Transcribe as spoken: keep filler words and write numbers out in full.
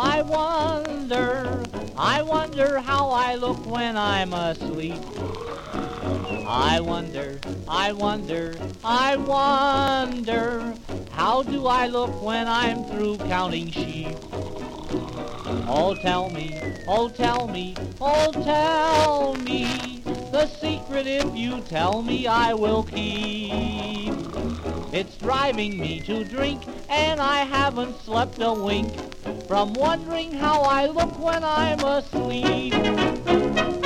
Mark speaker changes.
Speaker 1: I wonder, I wonder how I look when I'm asleep. I wonder, I wonder, I wonder, how do I look when I'm through counting sheep? Oh, tell me, oh, tell me, oh, tell me, the secret if you tell me I will keep. It's driving me to drink, and I haven't slept a wink from wondering how I look when I'm asleep.